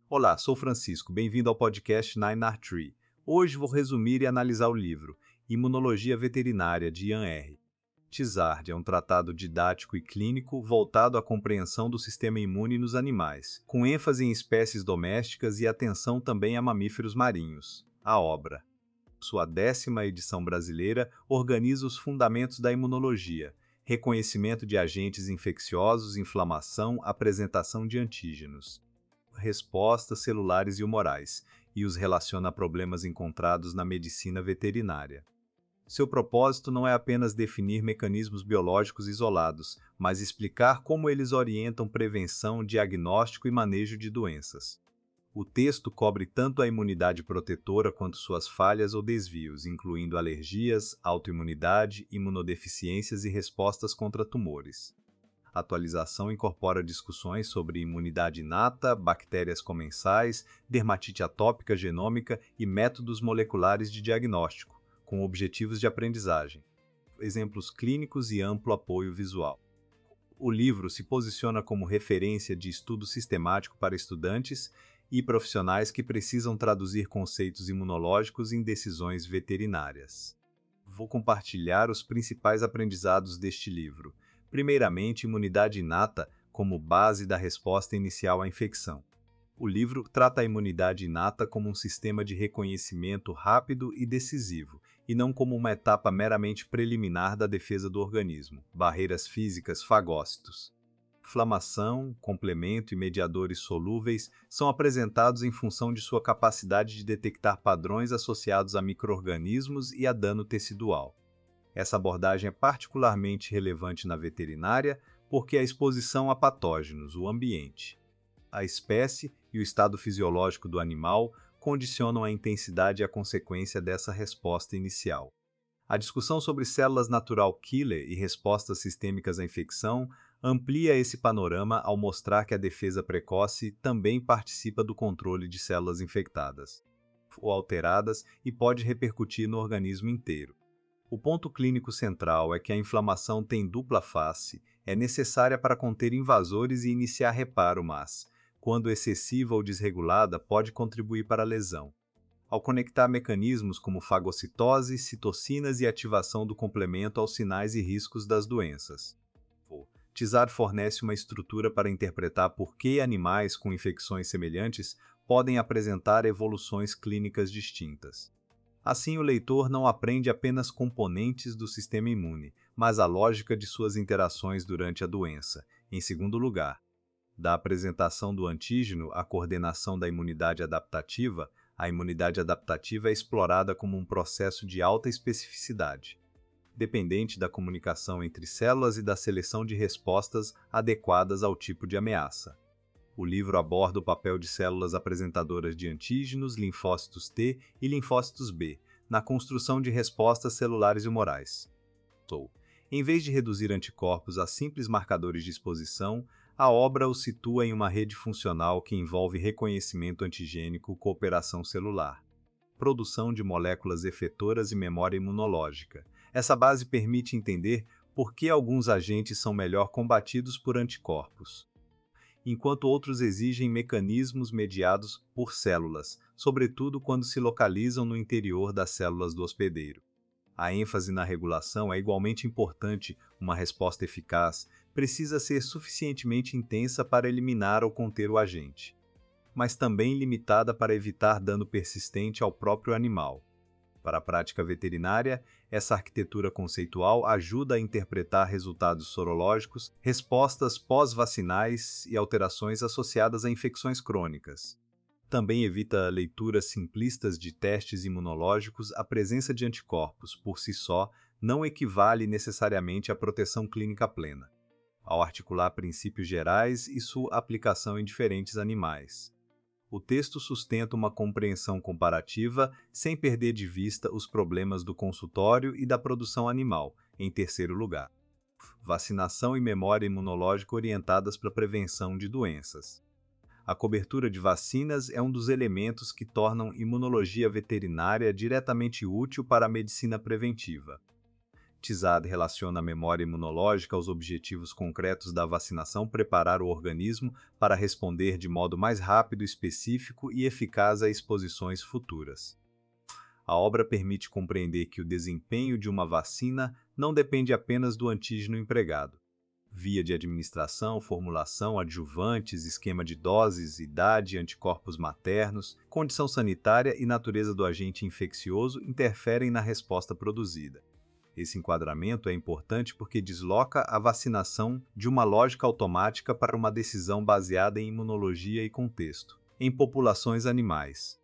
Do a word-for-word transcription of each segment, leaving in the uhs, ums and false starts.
Olá, sou Francisco, bem-vindo ao podcast Nine R Tree. Hoje vou resumir e analisar o livro Imunologia Veterinária, de Ian R. Tizard é um tratado didático e clínico voltado à compreensão do sistema imune nos animais, com ênfase em espécies domésticas e atenção também a mamíferos marinhos. A obra, sua décima edição brasileira, organiza os fundamentos da imunologia, reconhecimento de agentes infecciosos, inflamação, apresentação de antígenos, respostas celulares e humorais, e os relaciona a problemas encontrados na medicina veterinária. Seu propósito não é apenas definir mecanismos biológicos isolados, mas explicar como eles orientam prevenção, diagnóstico e manejo de doenças. O texto cobre tanto a imunidade protetora quanto suas falhas ou desvios, incluindo alergias, autoimunidade, imunodeficiências e respostas contra tumores. A atualização incorpora discussões sobre imunidade inata, bactérias comensais, dermatite atópica genômica e métodos moleculares de diagnóstico, com objetivos de aprendizagem, exemplos clínicos e amplo apoio visual. O livro se posiciona como referência de estudo sistemático para estudantes e profissionais que precisam traduzir conceitos imunológicos em decisões veterinárias. Vou compartilhar os principais aprendizados deste livro. Primeiramente, imunidade inata como base da resposta inicial à infecção. O livro trata a imunidade inata como um sistema de reconhecimento rápido e decisivo, e não como uma etapa meramente preliminar da defesa do organismo, barreiras físicas, fagócitos. Inflamação, complemento e mediadores solúveis são apresentados em função de sua capacidade de detectar padrões associados a micro-organismos e a dano tecidual. Essa abordagem é particularmente relevante na veterinária porque a exposição a patógenos, o ambiente, a espécie e o estado fisiológico do animal condicionam a intensidade e a consequência dessa resposta inicial. A discussão sobre células natural killer e respostas sistêmicas à infecção amplia esse panorama ao mostrar que a defesa precoce também participa do controle de células infectadas ou alteradas e pode repercutir no organismo inteiro. O ponto clínico central é que a inflamação tem dupla face, é necessária para conter invasores e iniciar reparo, mas, quando excessiva ou desregulada, pode contribuir para a lesão. Ao conectar mecanismos como fagocitose, citocinas e ativação do complemento aos sinais e riscos das doenças. Tizard fornece uma estrutura para interpretar por que animais com infecções semelhantes podem apresentar evoluções clínicas distintas. Assim, o leitor não aprende apenas componentes do sistema imune, mas a lógica de suas interações durante a doença. Em segundo lugar, da apresentação do antígeno à coordenação da imunidade adaptativa, a imunidade adaptativa é explorada como um processo de alta especificidade, dependente da comunicação entre células e da seleção de respostas adequadas ao tipo de ameaça. O livro aborda o papel de células apresentadoras de antígenos, linfócitos T e linfócitos B, na construção de respostas celulares e humorais. Em vez de reduzir anticorpos a simples marcadores de exposição, a obra os situa em uma rede funcional que envolve reconhecimento antigênico, cooperação celular, produção de moléculas efetoras e memória imunológica. Essa base permite entender por que alguns agentes são melhor combatidos por anticorpos, enquanto outros exigem mecanismos mediados por células, sobretudo quando se localizam no interior das células do hospedeiro. A ênfase na regulação é igualmente importante. Uma resposta eficaz precisa ser suficientemente intensa para eliminar ou conter o agente, mas também limitada para evitar dano persistente ao próprio animal. Para a prática veterinária, essa arquitetura conceitual ajuda a interpretar resultados sorológicos, respostas pós-vacinais e alterações associadas a infecções crônicas. Também evita leituras simplistas de testes imunológicos. A presença de anticorpos, por si só, não equivale necessariamente à proteção clínica plena, ao articular princípios gerais e sua aplicação em diferentes animais. O texto sustenta uma compreensão comparativa sem perder de vista os problemas do consultório e da produção animal. Em terceiro lugar, vacinação e memória imunológica orientadas para a prevenção de doenças. A cobertura de vacinas é um dos elementos que tornam imunologia veterinária diretamente útil para a medicina preventiva. Tizard relaciona a memória imunológica aos objetivos concretos da vacinação, preparar o organismo para responder de modo mais rápido, específico e eficaz a exposições futuras. A obra permite compreender que o desempenho de uma vacina não depende apenas do antígeno empregado. Via de administração, formulação, adjuvantes, esquema de doses, idade, anticorpos maternos, condição sanitária e natureza do agente infeccioso interferem na resposta produzida. Esse enquadramento é importante porque desloca a vacinação de uma lógica automática para uma decisão baseada em imunologia e contexto. Em populações animais,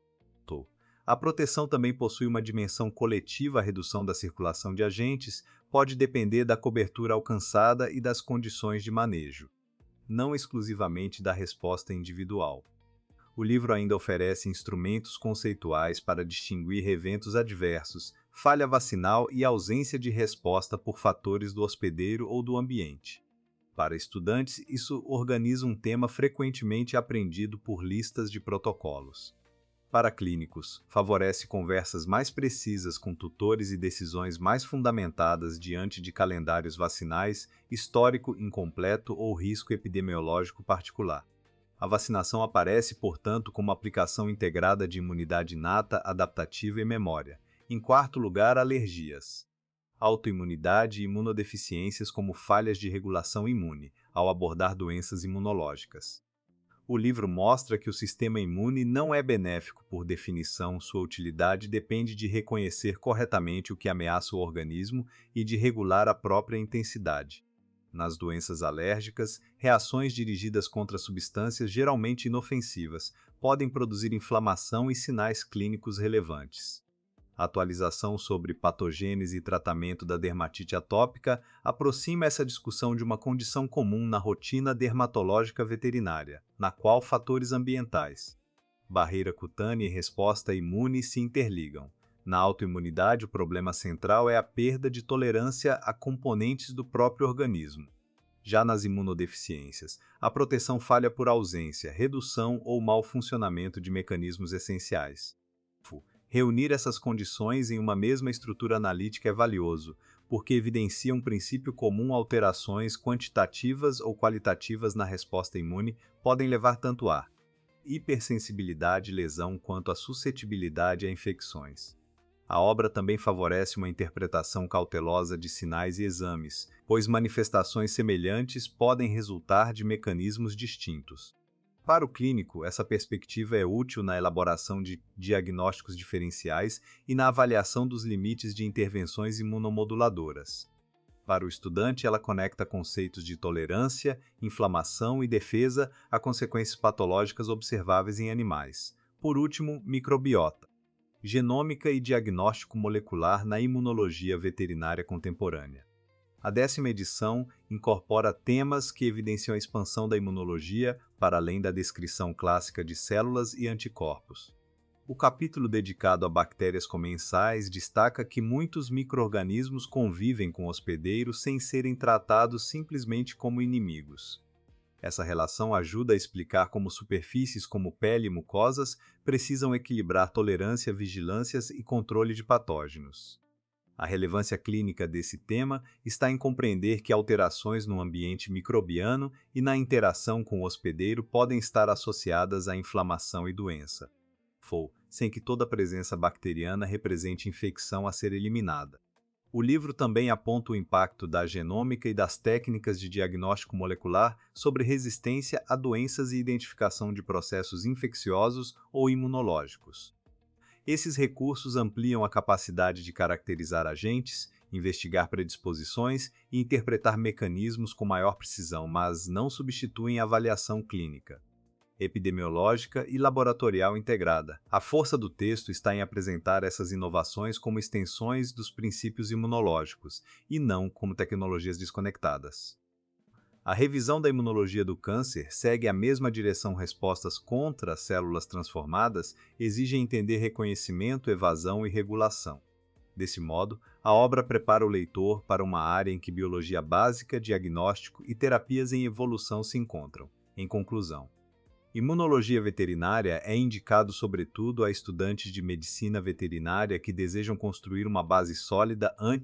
a proteção também possui uma dimensão coletiva. A redução da circulação de agentes pode depender da cobertura alcançada e das condições de manejo, não exclusivamente da resposta individual. O livro ainda oferece instrumentos conceituais para distinguir eventos adversos, falha vacinal e ausência de resposta por fatores do hospedeiro ou do ambiente. Para estudantes, isso organiza um tema frequentemente aprendido por listas de protocolos. Para clínicos, favorece conversas mais precisas com tutores e decisões mais fundamentadas diante de calendários vacinais, histórico incompleto ou risco epidemiológico particular. A vacinação aparece, portanto, como aplicação integrada de imunidade inata, adaptativa e memória. Em quarto lugar, alergias. Autoimunidade e imunodeficiências como falhas de regulação imune, ao abordar doenças imunológicas. O livro mostra que o sistema imune não é benéfico por definição. Sua utilidade depende de reconhecer corretamente o que ameaça o organismo e de regular a própria intensidade. Nas doenças alérgicas, reações dirigidas contra substâncias geralmente inofensivas podem produzir inflamação e sinais clínicos relevantes. A atualização sobre patogênese e tratamento da dermatite atópica aproxima essa discussão de uma condição comum na rotina dermatológica veterinária, na qual fatores ambientais, barreira cutânea e resposta imune se interligam. Na autoimunidade, o problema central é a perda de tolerância a componentes do próprio organismo. Já nas imunodeficiências, a proteção falha por ausência, redução ou mau funcionamento de mecanismos essenciais. Reunir essas condições em uma mesma estrutura analítica é valioso, porque evidencia um princípio comum. Alterações quantitativas ou qualitativas na resposta imune podem levar tanto a hipersensibilidade e lesão quanto a suscetibilidade a infecções. A obra também favorece uma interpretação cautelosa de sinais e exames, pois manifestações semelhantes podem resultar de mecanismos distintos. Para o clínico, essa perspectiva é útil na elaboração de diagnósticos diferenciais e na avaliação dos limites de intervenções imunomoduladoras. Para o estudante, ela conecta conceitos de tolerância, inflamação e defesa a consequências patológicas observáveis em animais. Por último, microbiota, genômica e diagnóstico molecular na imunologia veterinária contemporânea. A décima edição incorpora temas que evidenciam a expansão da imunologia para além da descrição clássica de células e anticorpos. O capítulo dedicado a bactérias comensais destaca que muitos micro-organismos convivem com hospedeiros sem serem tratados simplesmente como inimigos. Essa relação ajuda a explicar como superfícies como pele e mucosas precisam equilibrar tolerância, vigilâncias e controle de patógenos. A relevância clínica desse tema está em compreender que alterações no ambiente microbiano e na interação com o hospedeiro podem estar associadas à inflamação e doença, sem que toda presença bacteriana represente infecção a ser eliminada. O livro também aponta o impacto da genômica e das técnicas de diagnóstico molecular sobre resistência a doenças e identificação de processos infecciosos ou imunológicos. Esses recursos ampliam a capacidade de caracterizar agentes, investigar predisposições e interpretar mecanismos com maior precisão, mas não substituem a avaliação clínica, epidemiológica e laboratorial integrada. A força do texto está em apresentar essas inovações como extensões dos princípios imunológicos e não como tecnologias desconectadas. A revisão da imunologia do câncer segue a mesma direção. Respostas contra células transformadas exigem entender reconhecimento, evasão e regulação. Desse modo, a obra prepara o leitor para uma área em que biologia básica, diagnóstico e terapias em evolução se encontram. Em conclusão, imunologia veterinária é indicado sobretudo a estudantes de medicina veterinária que desejam construir uma base sólida antes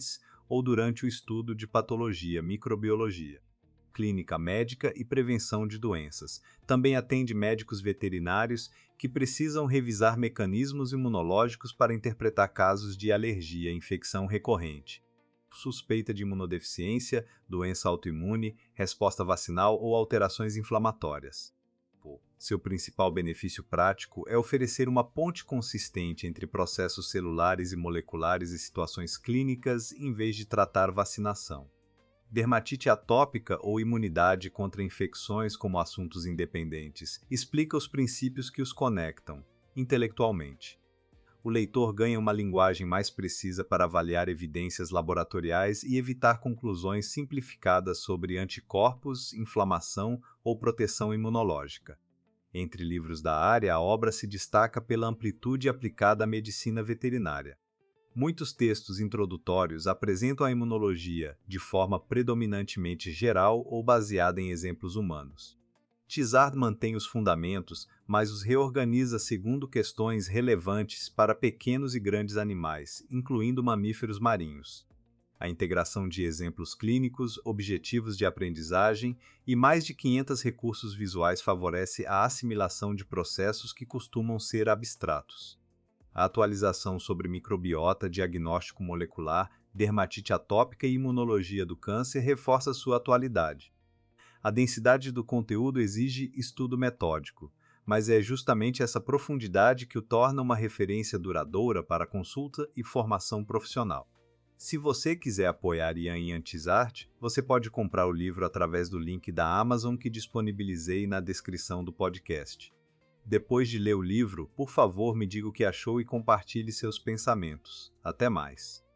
ou durante o estudo de patologia, microbiologia, clínica médica e prevenção de doenças. Também atende médicos veterinários que precisam revisar mecanismos imunológicos para interpretar casos de alergia, infecção recorrente, suspeita de imunodeficiência, doença autoimune, resposta vacinal ou alterações inflamatórias. Seu principal benefício prático é oferecer uma ponte consistente entre processos celulares e moleculares e situações clínicas, em vez de tratar vacinação. Dermatite atópica ou imunidade contra infecções como assuntos independentes. Explica os princípios que os conectam, intelectualmente. O leitor ganha uma linguagem mais precisa para avaliar evidências laboratoriais e evitar conclusões simplificadas sobre anticorpos, inflamação ou proteção imunológica. Entre livros da área, a obra se destaca pela amplitude aplicada à medicina veterinária. Muitos textos introdutórios apresentam a imunologia de forma predominantemente geral ou baseada em exemplos humanos. Tizard mantém os fundamentos, mas os reorganiza segundo questões relevantes para pequenos e grandes animais, incluindo mamíferos marinhos. A integração de exemplos clínicos, objetivos de aprendizagem e mais de quinhentos recursos visuais favorece a assimilação de processos que costumam ser abstratos. A atualização sobre microbiota, diagnóstico molecular, dermatite atópica e imunologia do câncer reforça sua atualidade. A densidade do conteúdo exige estudo metódico, mas é justamente essa profundidade que o torna uma referência duradoura para consulta e formação profissional. Se você quiser apoiar Ian e Tizard, você pode comprar o livro através do link da Amazon que disponibilizei na descrição do podcast. Depois de ler o livro, por favor, me diga o que achou e compartilhe seus pensamentos. Até mais!